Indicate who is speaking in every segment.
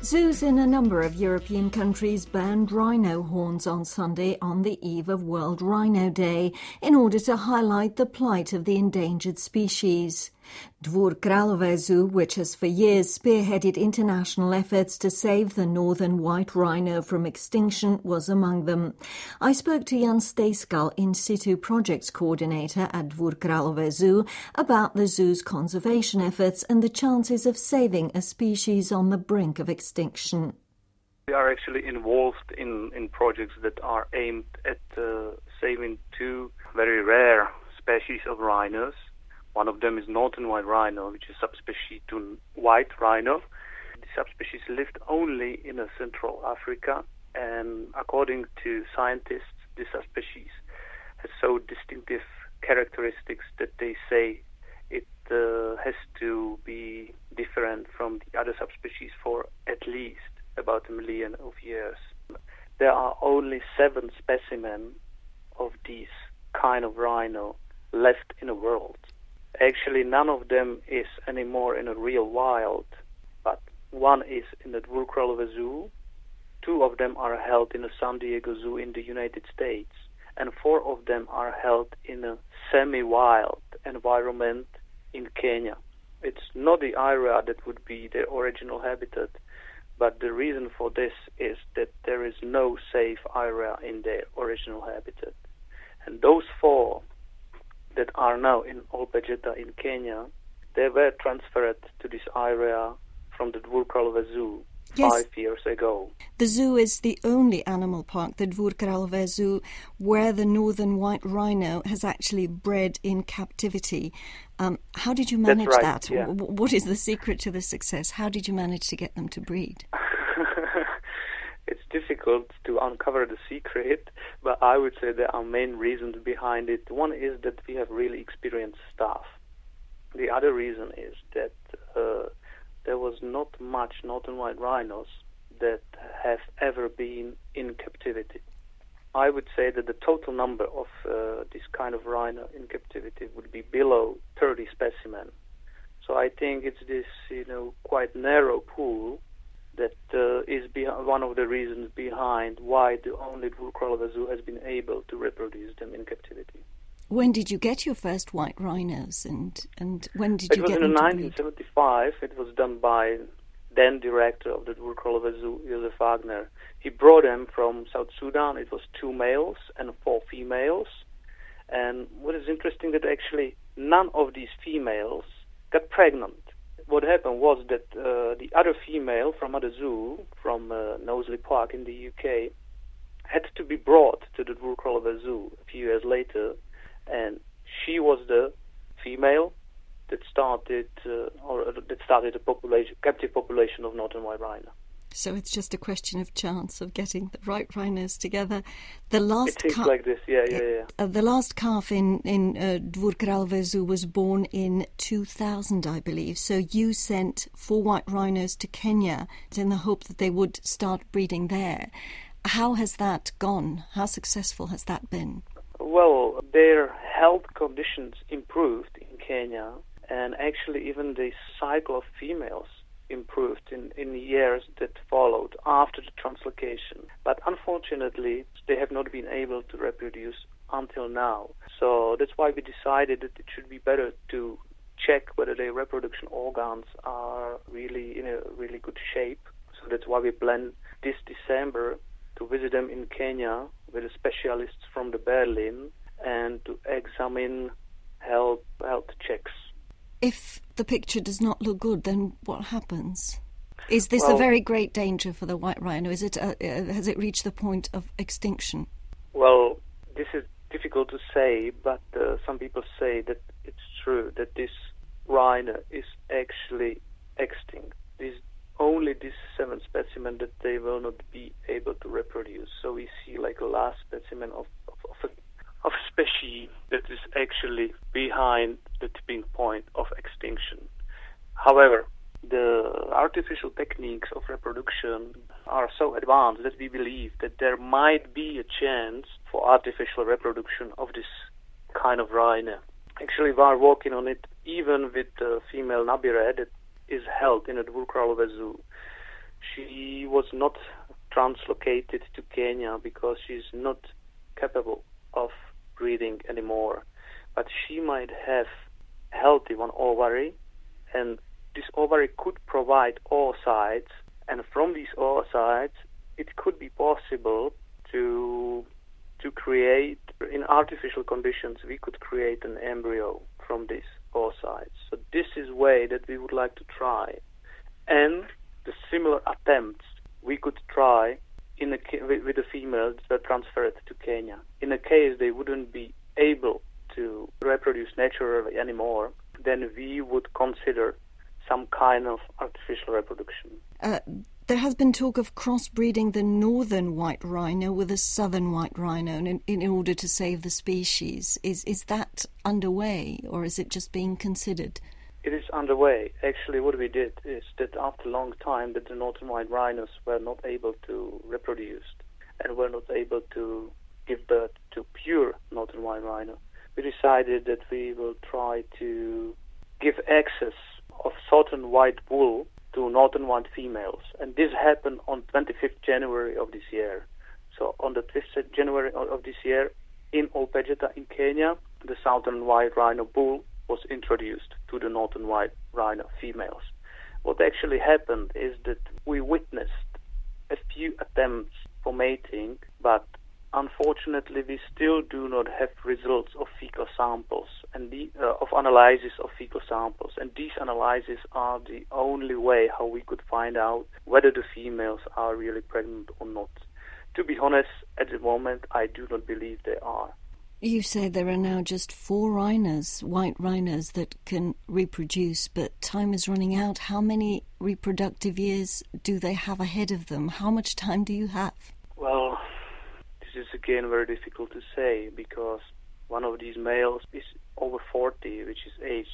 Speaker 1: Zoos in a number of European countries banned rhino horns on Sunday on the eve of World Rhino Day in order to highlight the plight of the endangered species. Dvůr Králové Zoo, which has for years spearheaded international efforts to save the northern white rhino from extinction, was among them. I spoke to Jan Stejskal, in situ projects coordinator at Dvůr Králové Zoo, about the zoo's conservation efforts and the chances of saving a species on the brink of extinction.
Speaker 2: We are actually involved in projects that are aimed at saving two very rare species of rhinos. One of them is northern white rhino, which is subspecies to white rhino. The subspecies lived only in Central Africa, and according to scientists, this subspecies has so distinctive characteristics that they say it has to be different from the other subspecies for at least about 1 million of years. There are only 7 specimens of these kind of rhino left in the world. Actually, none of them is anymore in a real wild, but one is in the Dvůr Králové Zoo, 2 of them are held in the San Diego Zoo in the United States, and 4 of them are held in a semi-wild environment in Kenya. It's not the area that would be their original habitat, but the reason for this is that there is no safe area in their original habitat. And those 4 that are now in Ol Pejeta in Kenya, they were transferred to this area from the Dvůr Králové Zoo 5 years ago.
Speaker 1: The zoo is the only animal park, the Dvůr Králové Zoo, where the northern white rhino has actually bred in captivity. How did you manage that?
Speaker 2: Yeah.
Speaker 1: What is the secret to the success? How did you manage to get them to breed?
Speaker 2: It's difficult to uncover the secret, but I would say there are main reasons behind it. One is that we have really experienced staff. The other reason is that there was not much northern white rhinos that have ever been in captivity. I would say that the total number of this kind of rhino in captivity would be below 30 specimens. So I think it's this, quite narrow pool that is one of the reasons behind why the only Dvůr Králové Zoo has been able to reproduce them in captivity.
Speaker 1: When did you get your first white rhinos, and when did you get them to breed?
Speaker 2: It was in 1975. It was done by then director of the Dvůr Králové Zoo, Josef Wagner. He brought them from South Sudan. It was 2 males and 4 females. And what is interesting that actually none of these females got pregnant. What happened was that the other female from other zoo, from Knowsley Park in the UK, had to be brought to the Dvůr Králové Zoo a few years later, and she was the female that started a captive population of northern white rhino.
Speaker 1: So it's just a question of chance of getting the right rhinos together. The last
Speaker 2: it seems like this, yeah.
Speaker 1: The last calf in Dvůr Králové Zoo was born in 2000, I believe. So you sent 4 white rhinos to Kenya in the hope that they would start breeding there. How has that gone? How successful has that been?
Speaker 2: Well, their health conditions improved in Kenya, and actually even the cycle of females improved in the years that followed after the translocation. But unfortunately, they have not been able to reproduce until now. So that's why we decided that it should be better to check whether their reproduction organs are really in a really good shape. So that's why we plan this December to visit them in Kenya with the specialists from the Berlin and to examine health checks.
Speaker 1: If the picture does not look good, then what happens? Is this a very great danger for the white rhino? Is it has it reached the point of extinction?
Speaker 2: Well, this is difficult to say, but some people say that it's true that this rhino is actually extinct. Only this 7 specimen that they will not be able to reproduce. So we see like a last specimen of a species that is actually behind the tipping point of extinction. However, the artificial techniques of reproduction are so advanced that we believe that there might be a chance for artificial reproduction of this kind of rhino. Actually, we are working on it even with the female Nabire that is held in the Dvůr Králové Zoo. She was not translocated to Kenya because she's not capable of breeding anymore. But she might have a healthy one ovary, and this ovary could provide oocytes, and from these oocytes it could be possible to create, in artificial conditions, we could create an embryo from these oocytes. So this is a way that we would like to try. And the similar attempts we could try with the females that are transferred to Kenya. In a case they wouldn't be able to reproduce naturally anymore, then we would consider some kind of artificial reproduction.
Speaker 1: There has been talk of crossbreeding the northern white rhino with a southern white rhino in order to save the species. Is that underway, or is it just being considered?
Speaker 2: It is underway. Actually, what we did is that after a long time that the northern white rhinos were not able to reproduce and were not able to give birth to pure northern white rhino, we decided that we will try to give access of southern white wool to northern white females. And this happened on 25th January of this year. So on the 5th January of this year, in Olpejeta in Kenya, the southern white rhino bull was introduced to the northern white rhino females. What actually happened is that we witnessed a few attempts for mating, but unfortunately we still do not have results of fecal samples and of analysis of fecal samples. And these analyses are the only way how we could find out whether the females are really pregnant or not. To be honest, at the moment, I do not believe they are.
Speaker 1: You say there are now just 4 rhinos, white rhinos, that can reproduce, but time is running out. How many reproductive years do they have ahead of them? How much time do you have?
Speaker 2: Well, this is again very difficult to say, because one of these males is over 40, which is age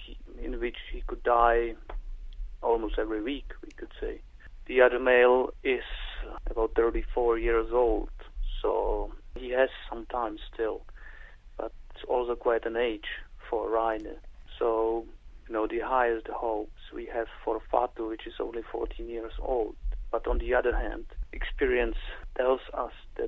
Speaker 2: in which he could die almost every week, we could say. The other male is about 34 years old, so he has some time still. But it's also quite an age for a rhino. So, the highest hopes we have for Fatu, which is only 14 years old. But on the other hand, experience tells us that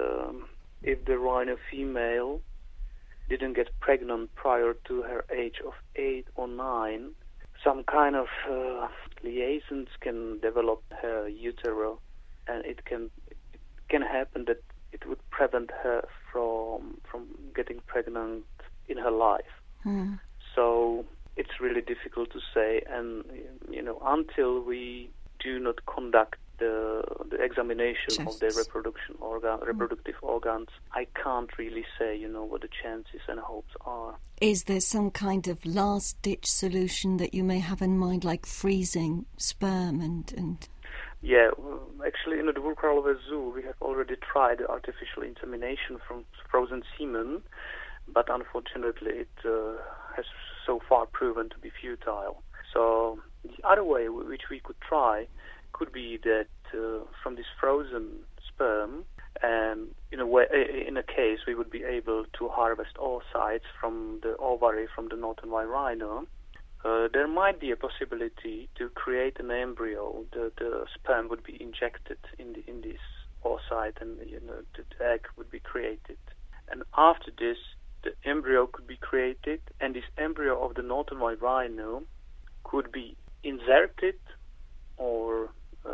Speaker 2: if the rhino female didn't get pregnant prior to her age of 8 or 9, some kind of liaisons can develop her utero, and it can happen that it would prevent her from getting pregnant in her life. So it's really difficult to say, and until we do not conduct the examination of their reproductive organs, I can't really say what the chances and hopes are.
Speaker 1: Is there some kind of last-ditch solution that you may have in mind, like freezing sperm and...
Speaker 2: Yeah, actually in the Dvůr Zoo we have already tried artificial insemination from frozen semen, but unfortunately it has so far proven to be futile. So the other way which we could try could be that from this frozen sperm, in a case we would be able to harvest oocytes from the ovary from the northern white rhino. There might be a possibility to create an embryo. The sperm would be injected in this oocyte, and the egg would be created. And after this, the embryo could be created, and this embryo of the northern white rhino could be inserted or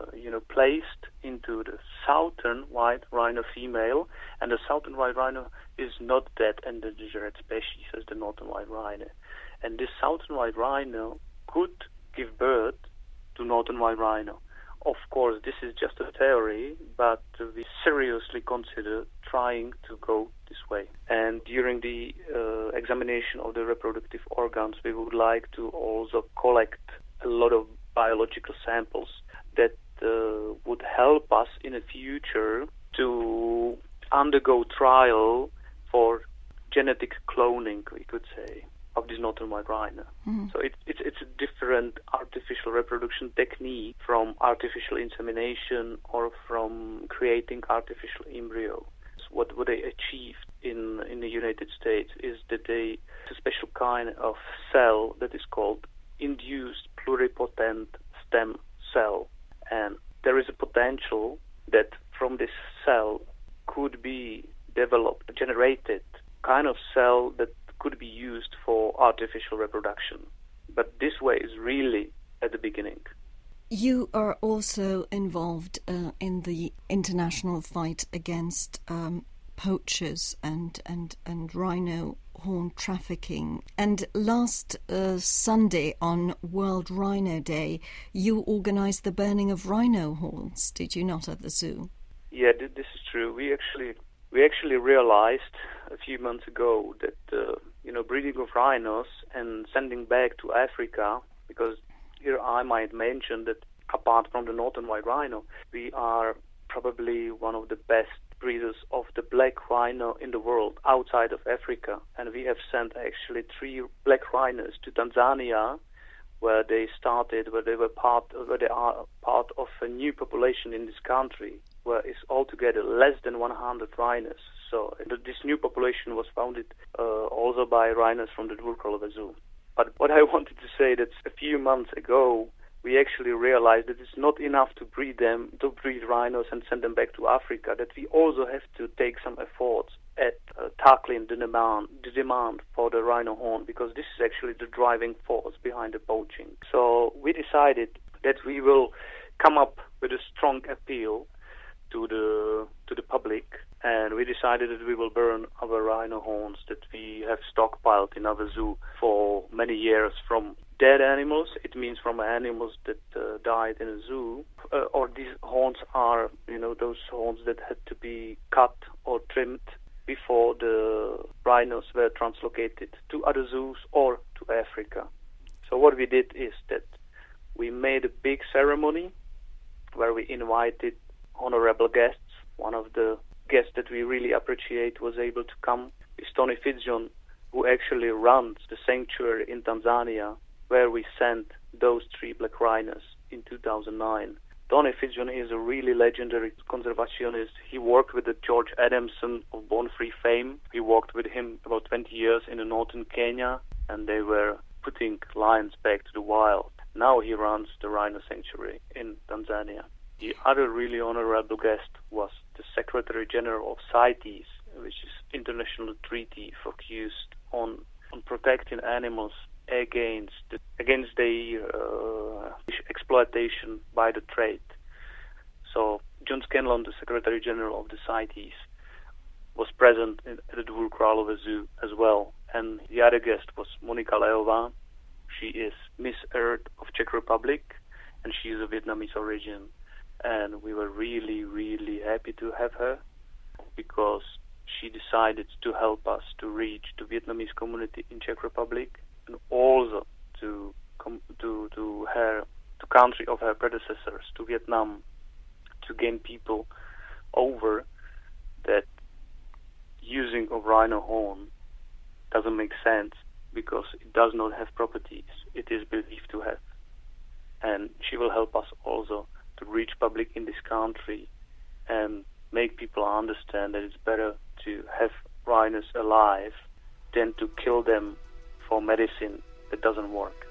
Speaker 2: placed into the southern white rhino female. And the southern white rhino is not that endangered species as the northern white rhino. And this southern white rhino could give birth to northern white rhino. Of course, this is just a theory, but we seriously consider trying to go this way. And during the examination of the reproductive organs, we would like to also collect a lot of biological samples that would help us in the future to undergo trial for genetic cloning, we could say, of this northern white rhino. So it's a different artificial reproduction technique from artificial insemination or from creating artificial embryo. What they achieved in the United States is that a special kind of cell that is called induced pluripotent stem cell. And there is a potential that from this cell could be developed, generated, kind of cell that could be used for artificial reproduction. But this way is really at the beginning.
Speaker 1: You are also involved in the international fight against poachers and rhino horn trafficking. And last Sunday on World Rhino Day, you organised the burning of rhino horns, did you not, at the zoo?
Speaker 2: Yeah, this is true. We actually realized a few months ago that breeding of rhinos and sending back to Africa, because here I might mention that apart from the northern white rhino, we are probably one of the best breeders of the black rhino in the world outside of Africa. And we have sent actually 3 black rhinos to Tanzania, where they are part of a new population in this country, where it's altogether less than 100 rhinos. So this new population was founded also by rhinos from the Dvůr Zoo. But what I wanted to say that a few months ago, we actually realized that it's not enough to breed rhinos and send them back to Africa, that we also have to take some efforts at tackling the demand for the rhino horn, because this is actually the driving force behind the poaching. So we decided that we will come up with a strong appeal to the public, and we decided that we will burn our rhino horns that we have stockpiled in our zoo for many years from dead animals. It means from animals that died in a zoo, or these horns are, those horns that had to be cut or trimmed before the rhinos were translocated to other zoos or to Africa. So what we did is that we made a big ceremony where we invited honorable guests. One of the guests that we really appreciate was able to come is Tony Fitzjohn, who actually runs the sanctuary in Tanzania, where we sent those 3 black rhinos in 2009. Tony Fitzjohn is a really legendary conservationist. He worked with the George Adamson of Born Free fame. We worked with him about 20 years in the northern Kenya, and they were putting lions back to the wild. Now he runs the rhino sanctuary in Tanzania. The other really honorable guest was the Secretary General of CITES, which is international treaty focused on protecting animals against the exploitation by the trade. So John Scanlon, the Secretary General of the CITES, was present at the Dvůr Zoo as well. And the other guest was Monika Leová. She is Miss Earth of Czech Republic, and she is of Vietnamese origin. And we were really, really happy to have her, because she decided to help us to reach the Vietnamese community in Czech Republic, and also to country of her predecessors, to Vietnam, to gain people over that using of rhino horn doesn't make sense, because it does not have properties it is believed to have. And she will help us also to reach public in this country and make people understand that it's better to have rhinos alive than to kill them for medicine that doesn't work.